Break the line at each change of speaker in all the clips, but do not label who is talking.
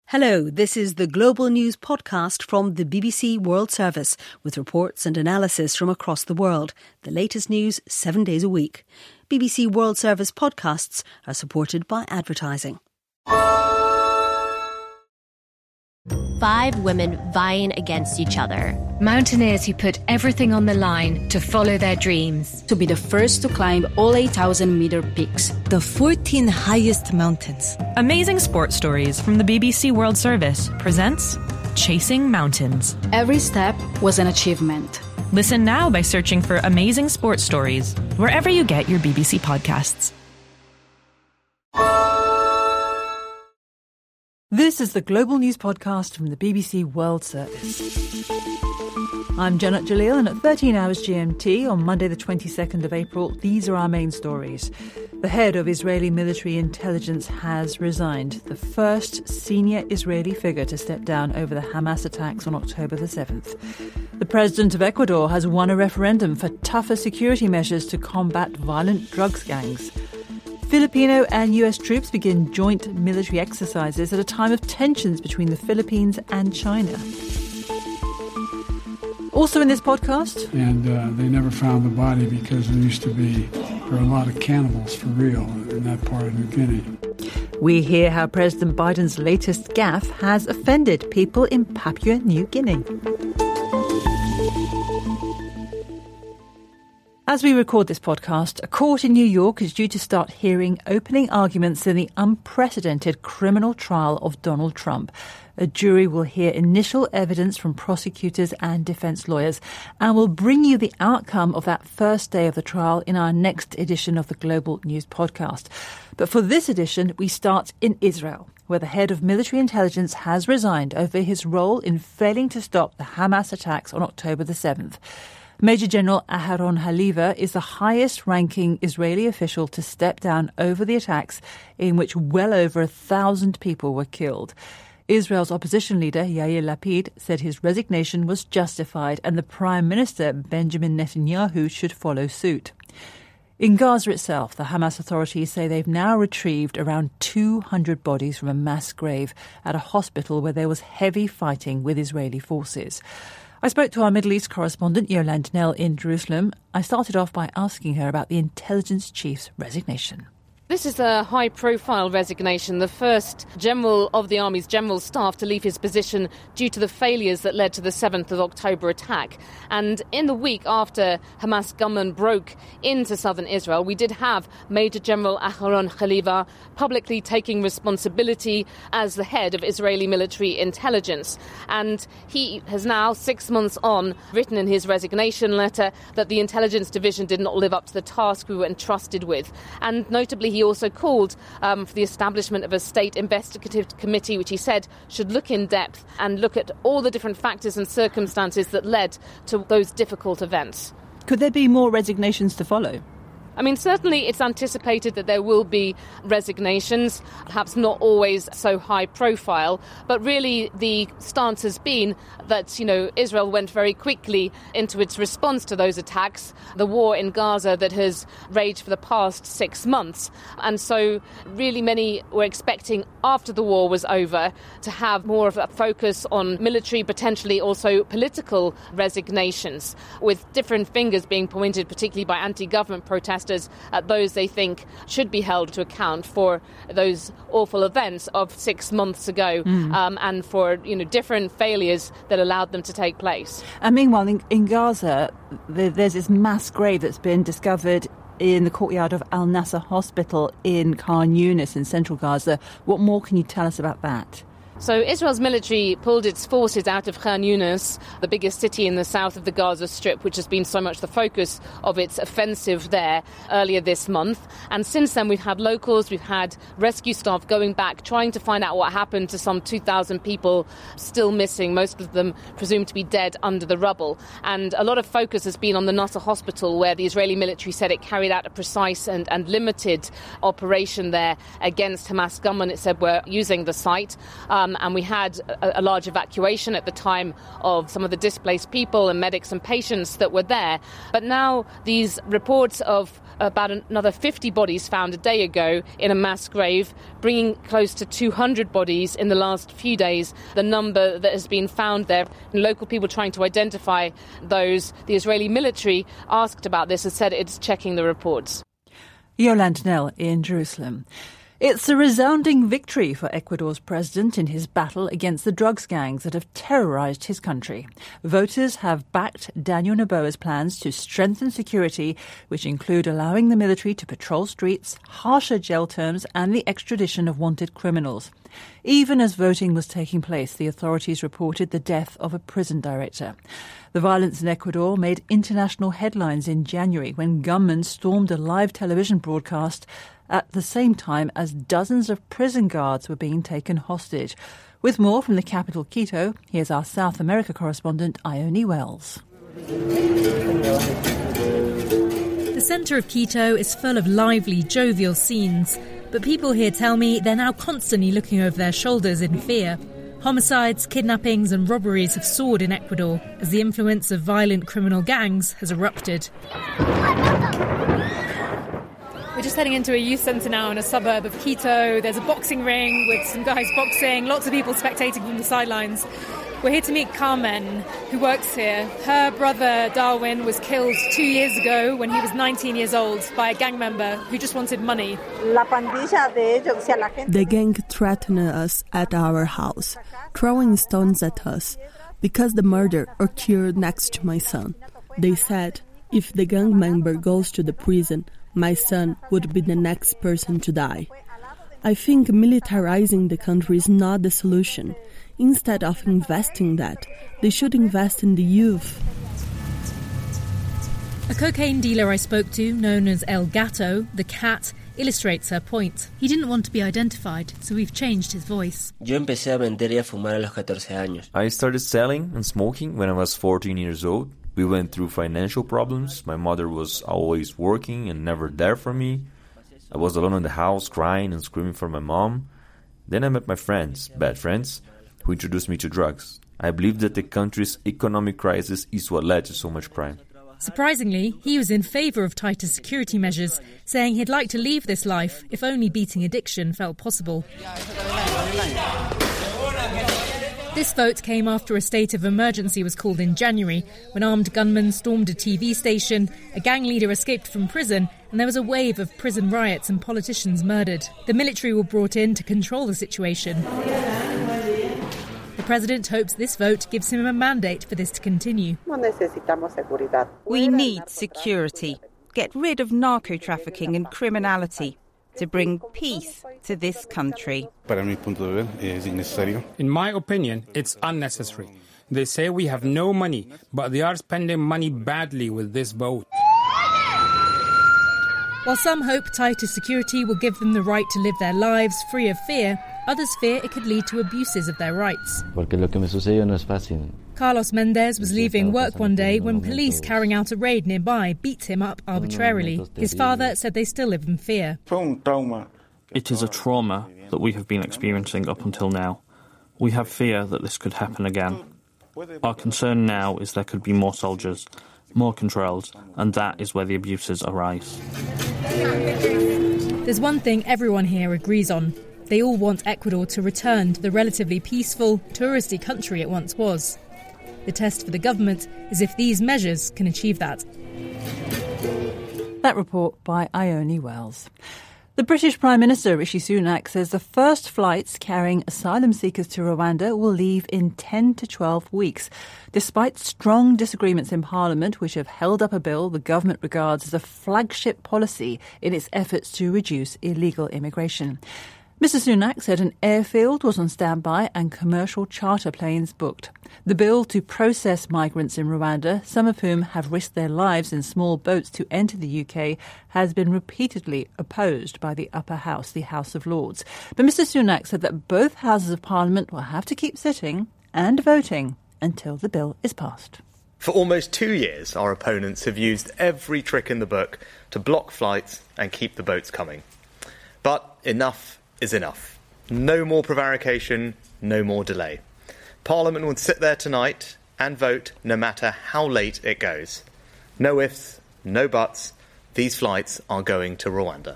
Hello, this is the Global News podcast from the BBC World Service with reports and analysis from across the world. The latest news 7 days a week. BBC World Service podcasts are supported by advertising.
5 women vying against each other.
Mountaineers who put everything on the line to follow their dreams.
To be the first to climb all 8,000-meter peaks.
The 14 highest mountains.
Amazing sports stories from the BBC World Service presents Chasing Mountains.
Every step was an achievement.
Listen now by searching for Amazing Sports Stories wherever you get your BBC podcasts.
This is the Global News podcast from the BBC World Service. I'm Janet Jalil, and at 13 hours GMT on Monday the 22nd of April, these are our main stories. The head of Israeli military intelligence has resigned, the first senior Israeli figure to step down over the Hamas attacks on October the 7th. The president of Ecuador has won a referendum for tougher security measures to combat violent drugs gangs. Filipino and US troops begin joint military exercises at a time of tensions between the Philippines and China. Also in this podcast...
And they never found the body because there were a lot of cannibals for real in that part of New Guinea.
We hear how President Biden's latest gaffe has offended people in Papua New Guinea. As we record this podcast, a court in New York is due to start hearing opening arguments in the unprecedented criminal trial of Donald Trump. A jury will hear initial evidence from prosecutors and defense lawyers and will bring you the outcome of that first day of the trial in our next edition of the Global News podcast. But for this edition, we start in Israel, where the head of military intelligence has resigned over his role in failing to stop the Hamas attacks on October the 7th. Major General Aharon Haliva is the highest-ranking Israeli official to step down over the attacks in which well over 1,000 people were killed. Israel's opposition leader, Yair Lapid, said his resignation was justified and the Prime Minister, Benjamin Netanyahu, should follow suit. In Gaza itself, the Hamas authorities say they've now retrieved around 200 bodies from a mass grave at a hospital where there was heavy fighting with Israeli forces. I spoke to our Middle East correspondent, Yolande Knell, in Jerusalem. I started off by asking her about the intelligence chief's resignation.
This is a high-profile resignation, the first general of the Army's General Staff to leave his position due to the failures that led to the 7th of October attack. And in the week after Hamas gunmen broke into southern Israel, we did have Major General Aharon Haliva publicly taking responsibility as the head of Israeli military intelligence. And he has now, 6 months on, written in his resignation letter that the intelligence division did not live up to the task we were entrusted with. And notably, he also called for the establishment of a state investigative committee, which he said should look in depth and look at all the different factors and circumstances that led to those difficult events.
Could there be more resignations to follow?
I mean, certainly it's anticipated that there will be resignations, perhaps not always so high profile, but really the stance has been that, Israel went very quickly into its response to those attacks, the war in Gaza that has raged for the past 6 months. And so really many were expecting after the war was over to have more of a focus on military, potentially also political resignations, with different fingers being pointed, particularly by anti-government protesters, at those they think should be held to account for those awful events of 6 months ago and for different failures that allowed them to take place.
And meanwhile, in Gaza, there's this mass grave that's been discovered in the courtyard of Al Nasser Hospital in Khan Yunis in central Gaza. What more can you tell us about that?
So Israel's military pulled its forces out of Khan Yunis, the biggest city in the south of the Gaza Strip, which has been so much the focus of its offensive there earlier this month. And since then, we've had locals, we've had rescue staff going back, trying to find out what happened to some 2,000 people still missing, most of them presumed to be dead under the rubble. And a lot of focus has been on the Nasser Hospital, where the Israeli military said it carried out a precise and limited operation there against Hamas gunmen. It said were using the site. And we had a large evacuation at the time of some of the displaced people and medics and patients that were there. But now these reports of about another 50 bodies found a day ago in a mass grave, bringing close to 200 bodies in the last few days, the number that has been found there. And local people trying to identify those. The Israeli military, asked about this, has said it's checking the reports.
Yolande Knell in Jerusalem. It's a resounding victory for Ecuador's president in his battle against the drugs gangs that have terrorized his country. Voters have backed Daniel Noboa's plans to strengthen security, which include allowing the military to patrol streets, harsher jail terms, and the extradition of wanted criminals. Even as voting was taking place, the authorities reported the death of a prison director. The violence in Ecuador made international headlines in January when gunmen stormed a live television broadcast at the same time as dozens of prison guards were being taken hostage. With more from the capital, Quito, here's our South America correspondent, Ione Wells.
The centre of Quito is full of lively, jovial scenes, but people here tell me they're now constantly looking over their shoulders in fear. Homicides, kidnappings and robberies have soared in Ecuador as the influence of violent criminal gangs has erupted. We're just heading into a youth centre now in a suburb of Quito. There's a boxing ring with some guys boxing, lots of people spectating from the sidelines. We're here to meet Carmen, who works here. Her brother, Darwin, was killed 2 years ago when he was 19 years old by a gang member who just wanted money.
The gang threatened us at our house, throwing stones at us, because the murder occurred next to my son. They said, if the gang member goes to the prison, my son would be the next person to die. I think militarizing the country is not the solution. Instead of investing that, they should invest in the youth.
A cocaine dealer I spoke to, known as El Gato, the cat, illustrates her point. He didn't want to be identified, so we've changed his voice.
I started selling and smoking when I was 14 years old. We went through financial problems. My mother was always working and never there for me. I was alone in the house, crying and screaming for my mom. Then I met my friends, bad friends, who introduced me to drugs. I believe that the country's economic crisis is what led to so much crime.
Surprisingly, he was in favour of tighter security measures, saying he'd like to leave this life if only beating addiction felt possible. This vote came after a state of emergency was called in January, when armed gunmen stormed a TV station, a gang leader escaped from prison, and there was a wave of prison riots and politicians murdered. The military were brought in to control the situation. The president hopes this vote gives him a mandate for this to continue.
We need security. Get rid of narco-trafficking and criminality to bring peace to this country.
In my opinion, it's unnecessary. They say we have no money, but they are spending money badly with this vote.
While some hope tighter security will give them the right to live their lives free of fear, others fear it could lead to abuses of their rights. Carlos Mendez was leaving work one day when police carrying out a raid nearby beat him up arbitrarily. His father said they still live in fear.
It is a trauma that we have been experiencing up until now. We have fear that this could happen again. Our concern now is there could be more soldiers, more controls, and that is where the abuses arise.
There's one thing everyone here agrees on. They all want Ecuador to return to the relatively peaceful, touristy country it once was. The test for the government is if these measures can achieve that.
That report by Ione Wells. The British Prime Minister Rishi Sunak says the first flights carrying asylum seekers to Rwanda will leave in 10 to 12 weeks, despite strong disagreements in Parliament, which have held up a bill the government regards as a flagship policy in its efforts to reduce illegal immigration. Mr Sunak said an airfield was on standby and commercial charter planes booked. The bill to process migrants in Rwanda, some of whom have risked their lives in small boats to enter the UK, has been repeatedly opposed by the upper house, the House of Lords. But Mr Sunak said that both houses of Parliament will have to keep sitting and voting until the bill is passed.
For almost 2 years, our opponents have used every trick in the book to block flights and keep the boats coming. But enough is enough. No more prevarication, no more delay. Parliament will sit there tonight, and vote no matter how late it goes. No ifs, no buts, these flights are going to Rwanda.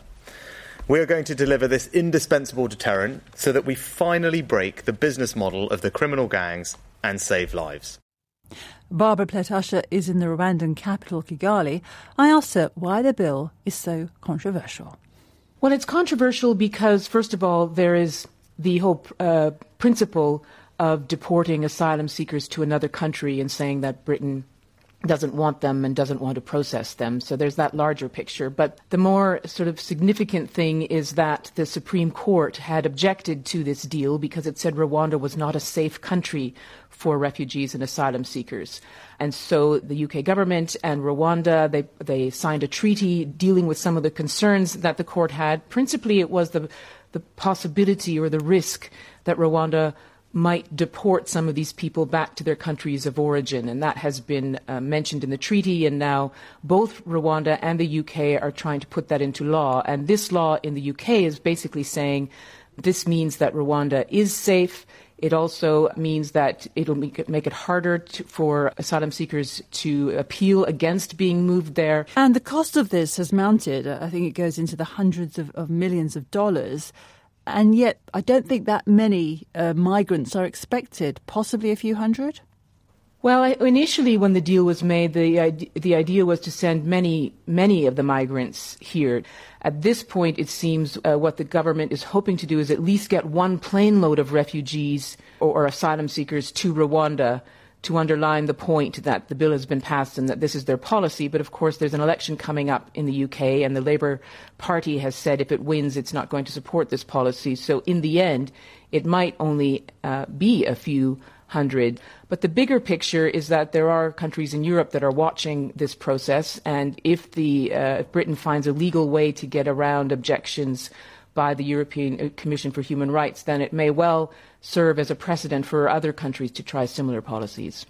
We are going to deliver this indispensable deterrent so that we finally break the business model of the criminal gangs and save lives.
Barbara Pletasha is in the Rwandan capital, Kigali. I asked her why the bill is so controversial.
Well, it's controversial because, first of all, there is the whole principle of deporting asylum seekers to another country and saying that Britain doesn't want them and doesn't want to process them. So there's that larger picture. But the more sort of significant thing is that the Supreme Court had objected to this deal because it said Rwanda was not a safe country for refugees and asylum seekers. And so the UK government and Rwanda, they signed a treaty dealing with some of the concerns that the court had. Principally, it was the possibility or the risk that Rwanda might deport some of these people back to their countries of origin. And that has been mentioned in the treaty. And now both Rwanda and the UK are trying to put that into law. And this law in the UK is basically saying this means that Rwanda is safe. It also means that it'll make it harder for asylum seekers to appeal against being moved there.
And the cost of this has mounted. I think it goes into the hundreds of millions of dollars. And yet, I don't think that many migrants are expected, possibly a few hundred?
Well, initially when the deal was made, the idea was to send many of the migrants here. At this point, it seems what the government is hoping to do is at least get one plane load of refugees or asylum seekers to Rwanda to underline the point that the bill has been passed and that this is their policy. But of course, there's an election coming up in the UK, and the Labour Party has said if it wins, it's not going to support this policy. So in the end, it might only be a few hundred. But the bigger picture is that there are countries in Europe that are watching this process, and if Britain finds a legal way to get around objections by the European Commission for Human Rights, then it may well serve as a precedent for other countries to try similar policies.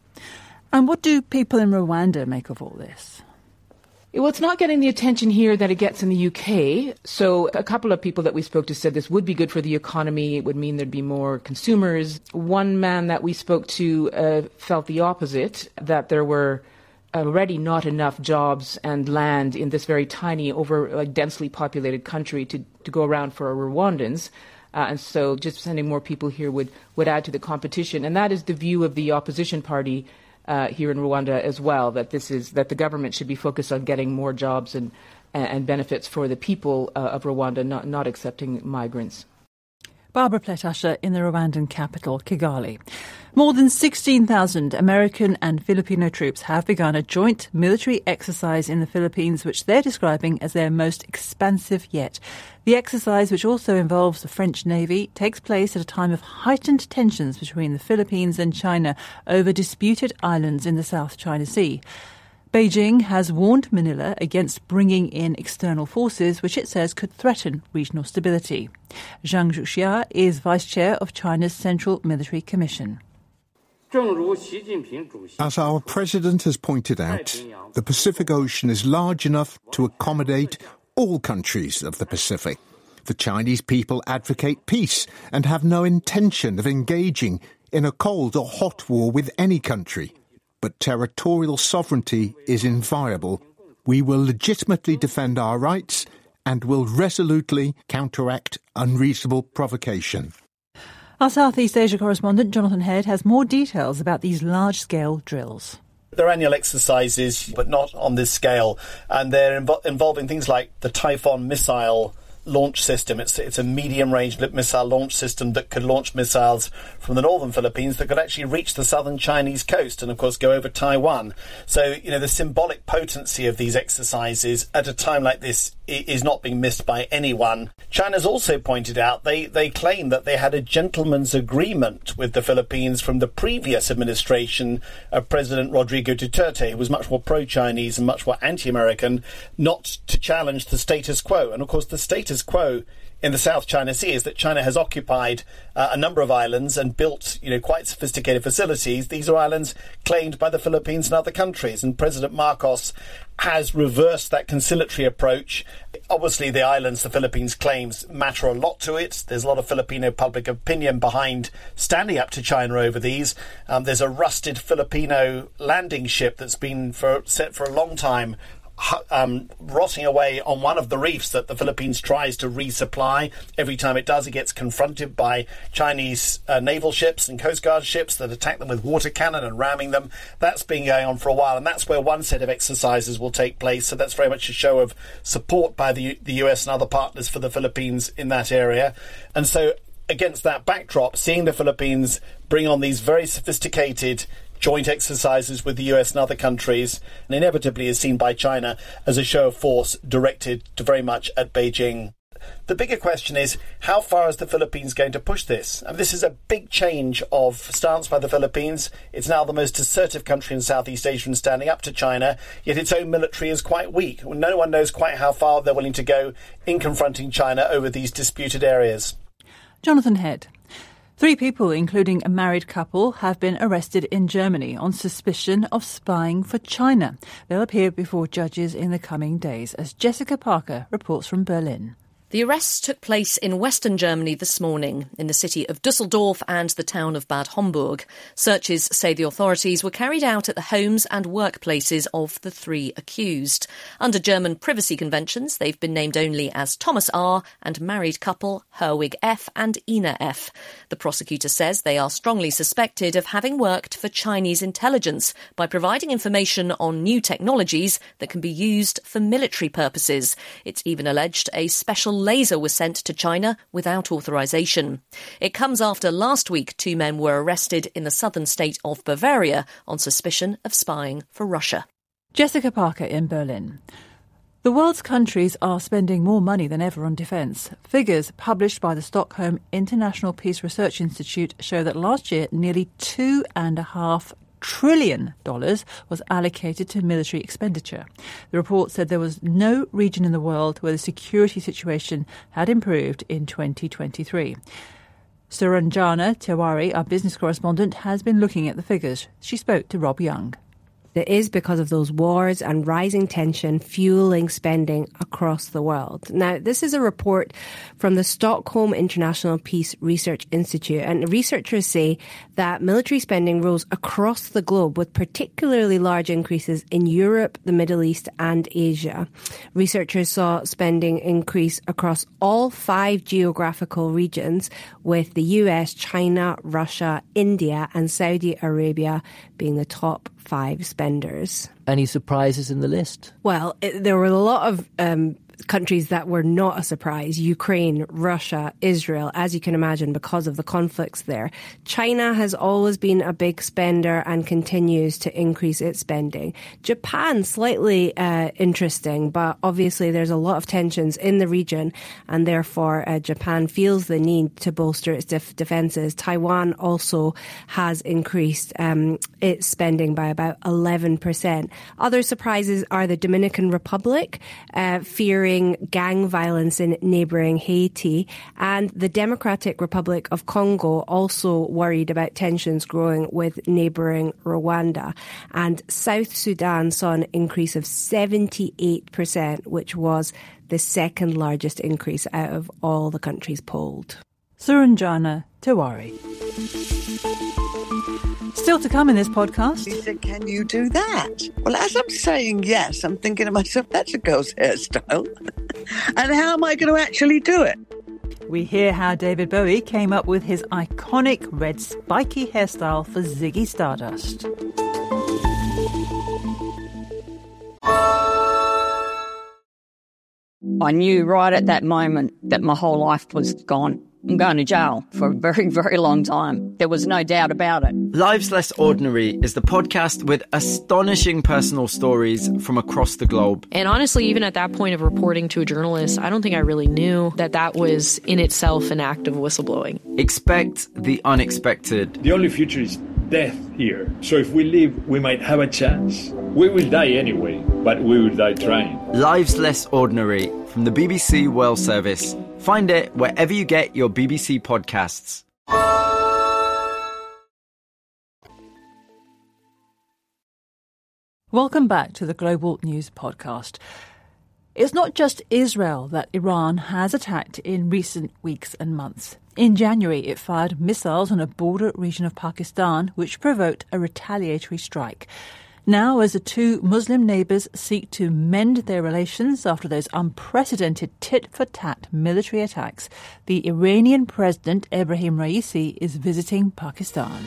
And what do people in Rwanda make of all this?
Well, it's not getting the attention here that it gets in the UK. So a couple of people that we spoke to said this would be good for the economy. It would mean there'd be more consumers. One man that we spoke to felt the opposite, that there were already not enough jobs and land in this very tiny, densely populated country to go around for Rwandans. And so just sending more people here would add to the competition. And that is the view of the opposition party here in Rwanda as well, that the government should be focused on getting more jobs and benefits for the people of Rwanda, not accepting migrants.
Barbara Pletasha in the Rwandan capital, Kigali. More than 16,000 American and Filipino troops have begun a joint military exercise in the Philippines, which they're describing as their most expansive yet. The exercise, which also involves the French Navy, takes place at a time of heightened tensions between the Philippines and China over disputed islands in the South China Sea. Beijing has warned Manila against bringing in external forces, which it says could threaten regional stability. Zhang Zhuxia is vice chair of China's Central Military Commission.
As our president has pointed out, the Pacific Ocean is large enough to accommodate all countries of the Pacific. The Chinese people advocate peace and have no intention of engaging in a cold or hot war with any country. But territorial sovereignty is inviolable. We will legitimately defend our rights and will resolutely counteract unreasonable provocation.
Our Southeast Asia correspondent, Jonathan Head, has more details about these large-scale drills.
They're annual exercises, but not on this scale, and they're involving things like the Typhoon missile launch system. It's a medium-range missile launch system that could launch missiles from the northern Philippines that could actually reach the southern Chinese coast and, of course, go over Taiwan. So, the symbolic potency of these exercises at a time like this is not being missed by anyone. China's also pointed out they claim that they had a gentleman's agreement with the Philippines from the previous administration of President Rodrigo Duterte, who was much more pro-Chinese and much more anti-American, not to challenge the status quo. And, of course, the status quo in the South China Sea is that China has occupied a number of islands and built, quite sophisticated facilities. These are islands claimed by the Philippines and other countries, and President Marcos has reversed that conciliatory approach. Obviously, the islands the Philippines claims matter a lot to it. There's a lot of Filipino public opinion behind standing up to China over these. There's a rusted Filipino landing ship that's been set for a long time rotting away on one of the reefs that the Philippines tries to resupply. Every time it does, it gets confronted by Chinese naval ships and Coast Guard ships that attack them with water cannon and ramming them. That's been going on for a while, and that's where one set of exercises will take place. So that's very much a show of support by the US and other partners for the Philippines in that area. And so against that backdrop, seeing the Philippines bring on these very sophisticated joint exercises with the US and other countries, and inevitably is seen by China as a show of force directed to very much at Beijing. The bigger question is, how far is the Philippines going to push this? And this is a big change of stance by the Philippines. It's now the most assertive country in Southeast Asia in standing up to China, yet its own military is quite weak. No one knows quite how far they're willing to go in confronting China over these disputed areas.
Jonathan Head. 3 people, including a married couple, have been arrested in Germany on suspicion of spying for China. They'll appear before judges in the coming days, as Jessica Parker reports from Berlin.
The arrests took place in western Germany this morning, in the city of Düsseldorf and the town of Bad Homburg. Searches say the authorities were carried out at the homes and workplaces of the 3 accused. Under German privacy conventions, they've been named only as Thomas R. and married couple Herwig F. and Ina F. The prosecutor says they are strongly suspected of having worked for Chinese intelligence by providing information on new technologies that can be used for military purposes. It's even alleged a special laser was sent to China without authorization. It comes after last week 2 men were arrested in the southern state of Bavaria on suspicion of spying for Russia.
Jessica Parker in Berlin. The world's countries are spending more money than ever on defence. Figures published by the Stockholm International Peace Research Institute show that last year nearly $2.5 trillion was allocated to military expenditure. The report said there was no region in the world where the security situation had improved in 2023. Suranjana Tewari, our business correspondent, has been looking at the figures. She spoke to Rob Young.
It is because of those wars and rising tension fueling spending across the world. Now, this is a report from the Stockholm International Peace Research Institute, and researchers say that military spending rose across the globe with particularly large increases in Europe, the Middle East and Asia. Researchers saw spending increase across all 5 geographical regions, with the US, China, Russia, India and Saudi Arabia being the top 5 spenders.
Any surprises in the list?
Well, there were a lot of countries that were not a surprise. Ukraine, Russia, Israel, as you can imagine, because of the conflicts there. China has always been a big spender and continues to increase its spending. Japan, slightly interesting, but obviously there's a lot of tensions in the region, and therefore Japan feels the need to bolster its defences. Taiwan also has increased its spending by about 11%. Other surprises are the Dominican Republic, fearing gang violence in neighbouring Haiti, and the Democratic Republic of Congo, also worried about tensions growing with neighbouring Rwanda. And South Sudan saw an increase of 78%, which was the second largest increase out of all the countries polled.
Suranjana Tewari. Still to come in this podcast.
He said, can you do that? Well, as I'm saying yes, I'm thinking to myself, that's a girl's hairstyle. And how am I going to actually do it?
We hear how David Bowie came up with his iconic red spiky hairstyle for Ziggy Stardust.
I knew right at that moment that my whole life was gone. I'm going to jail for a very, very long time. There was no doubt about it.
Lives Less Ordinary is the podcast with astonishing personal stories from across the globe.
And honestly, even at that point of reporting to a journalist, I don't think I really knew that that was in itself an act of whistleblowing.
Expect the unexpected.
The only future is death here. So if we live, we might have a chance. We will die anyway, but we will die trying.
Lives Less Ordinary from the BBC World Service. Find it wherever you get your BBC podcasts.
Welcome back to the Global News Podcast. It's not just Israel that Iran has attacked in recent weeks and months. In January, it fired missiles on a border region of Pakistan, which provoked a retaliatory strike. Now, as the two Muslim neighbours seek to mend their relations after those unprecedented tit-for-tat military attacks, the Iranian President Ebrahim Raisi is visiting Pakistan.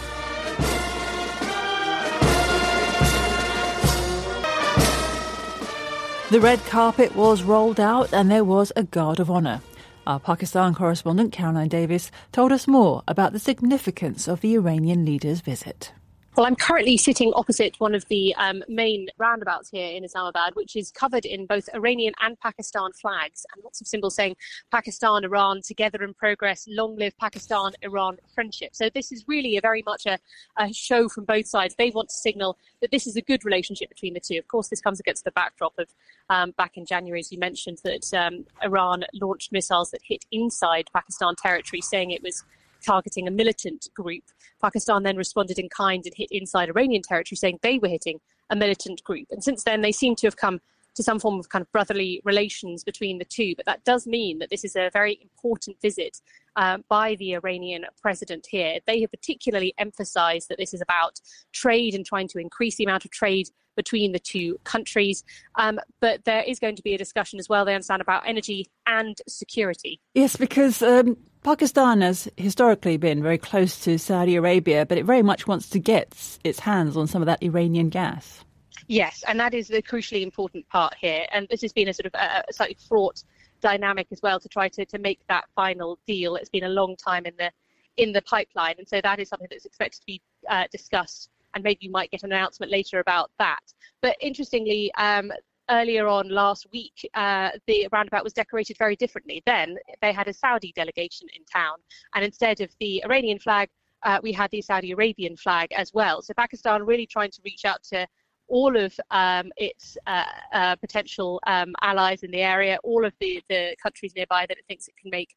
The red carpet was rolled out and there was a guard of honour. Our Pakistan correspondent Caroline Davis told us more about the significance of the Iranian leader's visit.
Well, I'm currently sitting opposite one of the main roundabouts here in Islamabad, which is covered in both Iranian and Pakistan flags and lots of symbols saying Pakistan, Iran, together in progress, long live Pakistan-Iran friendship. So this is really very much a show from both sides. They want to signal that this is a good relationship between the two. Of course, this comes against the backdrop of back in January, as you mentioned, that Iran launched missiles that hit inside Pakistan territory, saying it was targeting a militant group. Pakistan then responded in kind and hit inside Iranian territory, saying they were hitting a militant group. And since then, they seem to have come to some form of kind of brotherly relations between the two. But that does mean that this is a very important visit by the Iranian president here. They have particularly emphasized that this is about trade and trying to increase the amount of trade between the two countries. But there is going to be a discussion as well, they understand, about energy and security.
Yes, because Pakistan has historically been very close to Saudi Arabia, but it very much wants to get its hands on some of that Iranian gas.
Yes, and that is the crucially important part here. And this has been a sort of a slightly fraught dynamic as well to try to make that final deal. It's been a long time in the pipeline, and so that is something that's expected to be discussed, and maybe you might get an announcement later about that. But interestingly, earlier on last week, the roundabout was decorated very differently. Then they had a Saudi delegation in town, and instead of the Iranian flag, we had the Saudi Arabian flag as well. So Pakistan really trying to reach out to all of its potential allies in the area, all of the countries nearby that it thinks it can make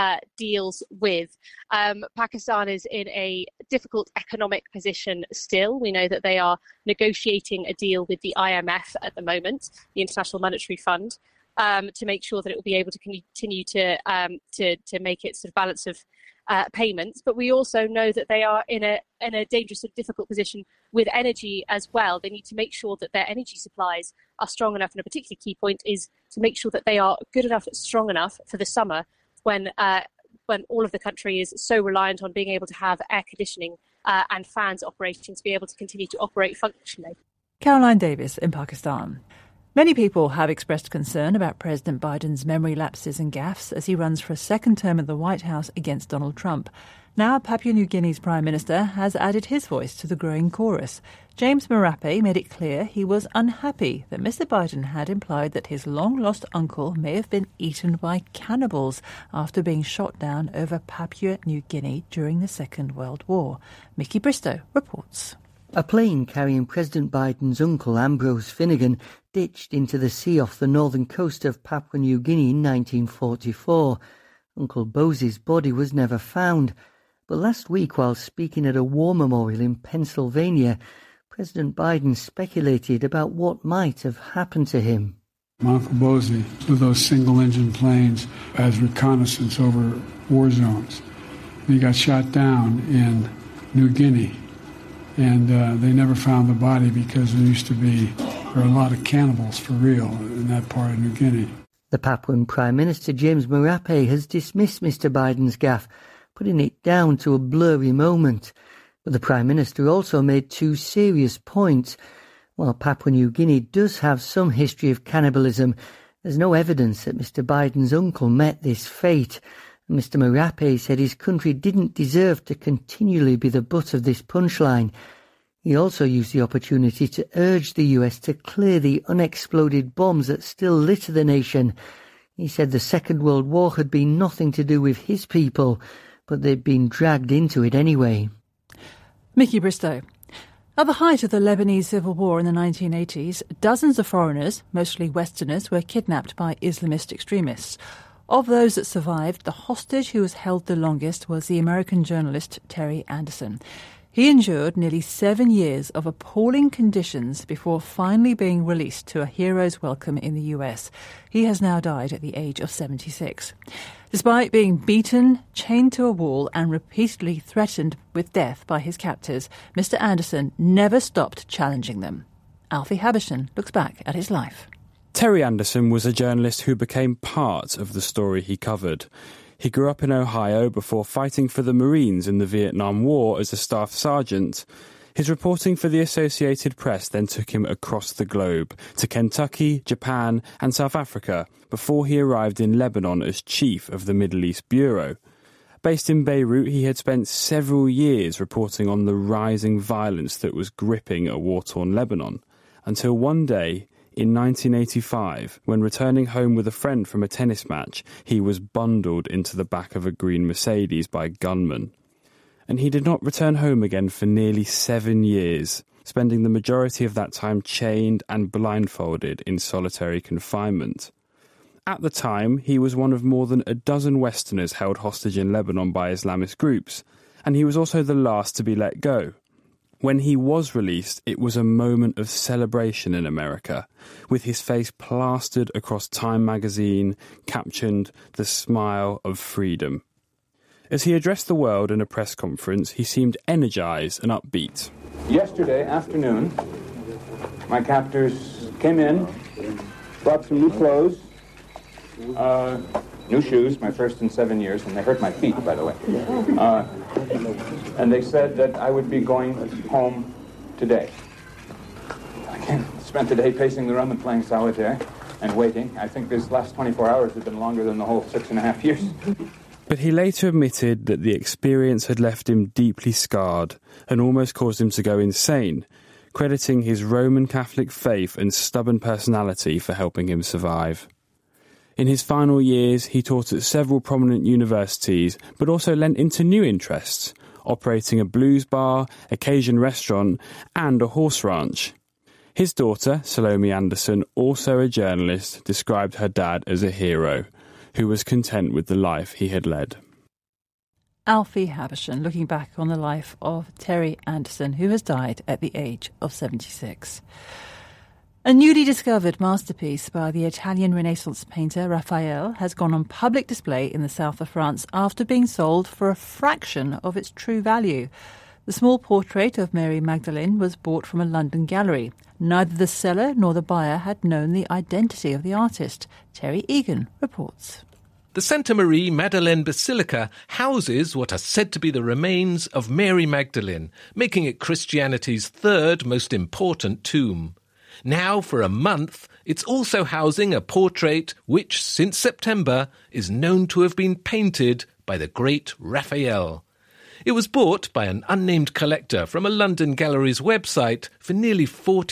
deals with. Pakistan is in a difficult economic position still. We know that they are negotiating a deal with the IMF at the moment, the International Monetary Fund, to make sure that it will be able to continue to make its sort of balance of payments. But we also know that they are in a dangerous and difficult position with energy as well. They need to make sure that their energy supplies are strong enough, and a particular key point is to make sure that they are good enough, strong enough for the summer when all of the country is so reliant on being able to have air conditioning and fans operating to be able to continue to operate functionally.
Caroline Davis in Pakistan. Many people have expressed concern about President Biden's memory lapses and gaffes as he runs for a second term at the White House against Donald Trump. Now Papua New Guinea's Prime Minister has added his voice to the growing chorus. James Marape made it clear he was unhappy that Mr Biden had implied that his long-lost uncle may have been eaten by cannibals after being shot down over Papua New Guinea during the Second World War. Mickey Bristow reports.
A plane carrying President Biden's uncle, Ambrose Finnegan, ditched into the sea off the northern coast of Papua New Guinea in 1944. Uncle Bose's body was never found. But last week, while speaking at a war memorial in Pennsylvania, President Biden speculated about what might have happened to him.
My Uncle Bose flew those single-engine planes as reconnaissance over war zones. He got shot down in New Guinea. And they never found the body because there are a lot of cannibals for real in that part of New Guinea.
The Papuan Prime Minister James Marape has dismissed Mr Biden's gaffe, putting it down to a blurry moment. But the Prime Minister also made two serious points. While Papua New Guinea does have some history of cannibalism, there's no evidence that Mr Biden's uncle met this fate. Mr Marape said his country didn't deserve to continually be the butt of this punchline. He also used the opportunity to urge the US to clear the unexploded bombs that still litter the nation. He said the Second World War had been nothing to do with his people, but they'd been dragged into it anyway.
Mickey Bristow. At the height of the Lebanese civil war in the 1980s, dozens of foreigners, mostly Westerners, were kidnapped by Islamist extremists. Of those that survived, the hostage who was held the longest was the American journalist Terry Anderson. He endured nearly 7 years of appalling conditions before finally being released to a hero's welcome in the US. He has now died at the age of 76. Despite being beaten, chained to a wall and repeatedly threatened with death by his captors, Mr. Anderson never stopped challenging them. Alfie Habershon looks back at his life.
Terry Anderson was a journalist who became part of the story he covered. He grew up in Ohio before fighting for the Marines in the Vietnam War as a staff sergeant. His reporting for the Associated Press then took him across the globe, to Kentucky, Japan and South Africa, before he arrived in Lebanon as chief of the Middle East Bureau. Based in Beirut, he had spent several years reporting on the rising violence that was gripping a war-torn Lebanon, until one day, in 1985, when returning home with a friend from a tennis match, he was bundled into the back of a green Mercedes by gunmen. And he did not return home again for nearly 7 years, spending the majority of that time chained and blindfolded in solitary confinement. At the time, he was one of more than a dozen Westerners held hostage in Lebanon by Islamist groups, and he was also the last to be let go. When he was released, it was a moment of celebration in America, with his face plastered across Time magazine, captioned "The Smile of Freedom." As he addressed the world in a press conference, he seemed energized and upbeat.
Yesterday afternoon, my captors came in, brought some new clothes, new shoes, my first in 7 years, and they hurt my feet, by the way. And they said that I would be going home today. I spent the day pacing the room and playing solitaire and waiting. I think this last 24 hours has been longer than the whole 6.5 years.
But he later admitted that the experience had left him deeply scarred and almost caused him to go insane, crediting his Roman Catholic faith and stubborn personality for helping him survive. In his final years, he taught at several prominent universities, but also lent into new interests, operating a blues bar, a Cajun restaurant, and a horse ranch. His daughter, Salome Anderson, also a journalist, described her dad as a hero, who was content with the life he had led.
Alfie Habershon looking back on the life of Terry Anderson, who has died at the age of 76. A newly discovered masterpiece by the Italian Renaissance painter Raphael has gone on public display in the south of France after being sold for a fraction of its true value. The small portrait of Mary Magdalene was bought from a London gallery. Neither the seller nor the buyer had known the identity of the artist. Terry Egan reports.
The Santa Maria Madeleine Basilica houses what are said to be the remains of Mary Magdalene, making it Christianity's third most important tomb. Now, for a month, it's also housing a portrait which, since September, is known to have been painted by the great Raphael. It was bought by an unnamed collector from a London gallery's website for nearly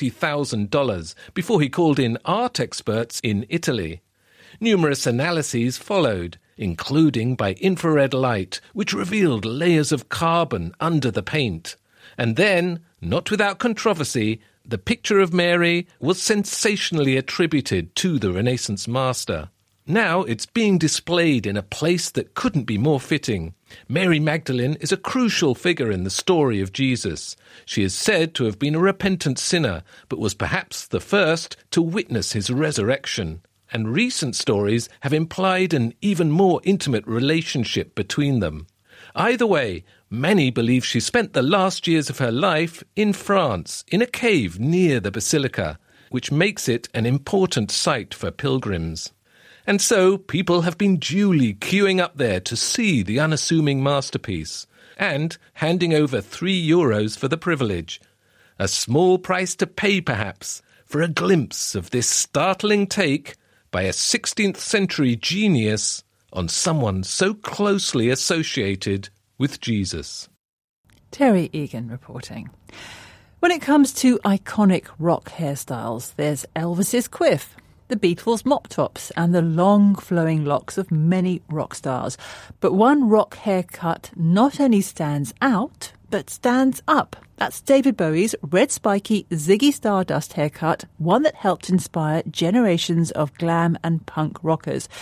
$40,000 before he called in art experts in Italy. Numerous analyses followed, including by infrared light, which revealed layers of carbon under the paint. And then, not without controversy, the picture of Mary was sensationally attributed to the Renaissance master. Now it's being displayed in a place that couldn't be more fitting. Mary Magdalene is a crucial figure in the story of Jesus. She is said to have been a repentant sinner, but was perhaps the first to witness his resurrection. And recent stories have implied an even more intimate relationship between them. Either way, many believe she spent the last years of her life in France, in a cave near the basilica, which makes it an important site for pilgrims. And so people have been duly queuing up there to see the unassuming masterpiece, and handing over €3 for the privilege. A small price to pay, perhaps, for a glimpse of this startling take by a 16th century genius on someone so closely associated with Jesus.
Terry Egan reporting. When it comes to iconic rock hairstyles, there's Elvis's quiff, the Beatles' mop tops, and the long flowing locks of many rock stars. But one rock haircut not only stands out, but stands up. That's David Bowie's red spiky Ziggy Stardust haircut, one that helped inspire generations of glam and punk rockers.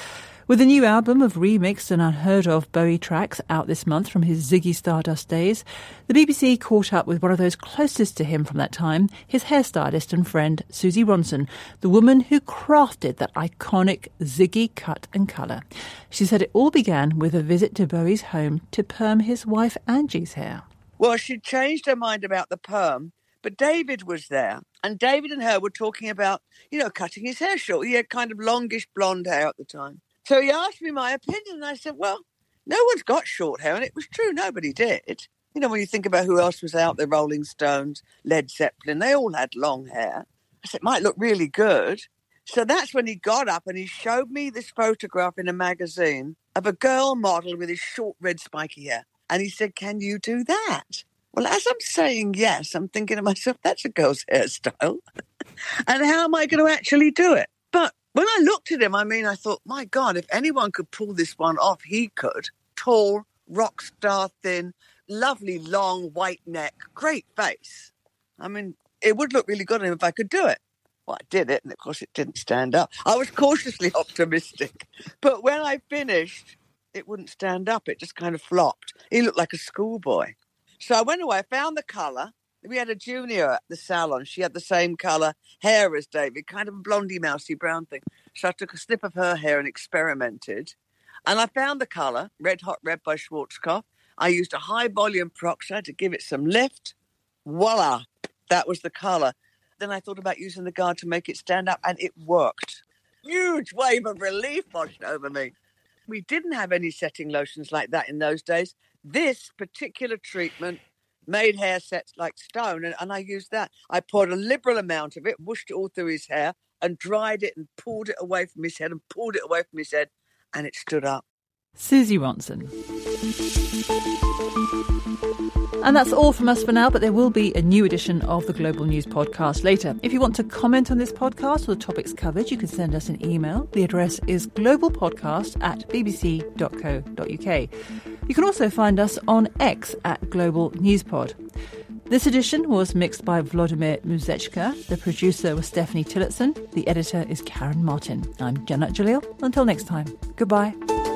With a new album of remixed and unheard-of Bowie tracks out this month from his Ziggy Stardust days, the BBC caught up with one of those closest to him from that time, his hairstylist and friend Susie Ronson, the woman who crafted that iconic Ziggy cut and colour. She said it all began with a visit to Bowie's home to perm his wife Angie's hair.
Well, she changed her mind about the perm, but David was there. And David and her were talking about, cutting his hair short. He had kind of longish blonde hair at the time. So he asked me my opinion, and I said, well, no one's got short hair. And it was true, nobody did. When you think about who else was out there, Rolling Stones, Led Zeppelin, they all had long hair. I said, it might look really good. So that's when he got up and he showed me this photograph in a magazine of a girl model with his short red spiky hair. And he said, can you do that? Well, as I'm saying yes, I'm thinking to myself, that's a girl's hairstyle. And how am I going to actually do it? But when I looked at him, I thought, my God, if anyone could pull this one off, he could. Tall, rock star thin, lovely long white neck, great face. It would look really good on him if I could do it. Well, I did it, and of course it didn't stand up. I was cautiously optimistic. But when I finished, it wouldn't stand up. It just kind of flopped. He looked like a schoolboy. So I went away, I found the colour. We had a junior at the salon. She had the same colour hair as David, kind of a blondie, mousy brown thing. So I took a snip of her hair and experimented. And I found the colour, Red Hot Red by Schwarzkopf. I used a high volume peroxide to give it some lift. Voila, that was the colour. Then I thought about using the guard to make it stand up, and it worked. Huge wave of relief washed over me. We didn't have any setting lotions like that in those days. This particular treatment made hair sets like stone, and I used that. I poured a liberal amount of it, whooshed it all through his hair, and dried it and pulled it away from his head and pulled it away from his head, and it stood up.
Susie Ronson. And that's all from us for now, but there will be a new edition of the Global News podcast later. If you want to comment on this podcast or the topics covered, you can send us an email. The address is globalpodcast@bbc.co.uk. You can also find us on X @GlobalNewsPod. This edition was mixed by Vladimir Muzechka. The producer was Stephanie Tillotson. The editor is Karen Martin. I'm Janet Jalil. Until next time, goodbye.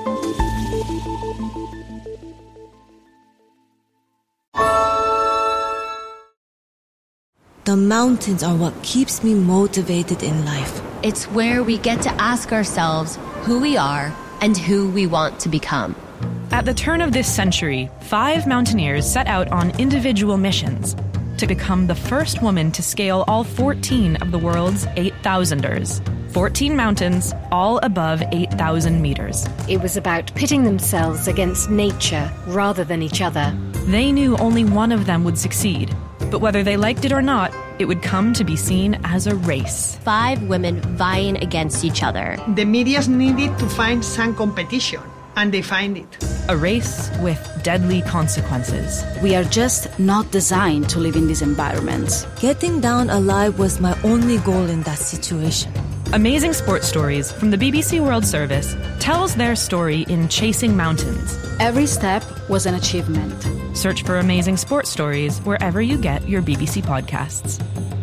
The mountains are what keeps me motivated in life.
It's where we get to ask ourselves who we are and who we want to become.
At the turn of this century, 5 mountaineers set out on individual missions to become the first woman to scale all 14 of the world's 8,000ers. 14 mountains, all above 8,000 meters.
It was about pitting themselves against nature rather than each other.
They knew only one of them would succeed, but whether they liked it or not, it would come to be seen as a race.
5 women vying against each other.
The medias needed to find some competition, and they find it.
A race with deadly consequences.
We are just not designed to live in these environments. Getting down alive was my only goal in that situation.
Amazing Sports Stories from the BBC World Service tells their story in Chasing Mountains.
Every step was an achievement.
Search for Amazing Sports Stories wherever you get your BBC podcasts.